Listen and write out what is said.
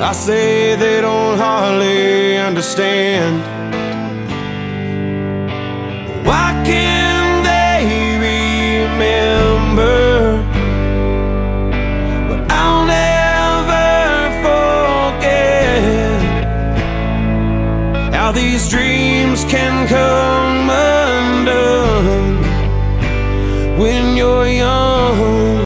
I say they don't hardly understand. Why can't they remember what I'll never forget? How these dreams can come undone when you're young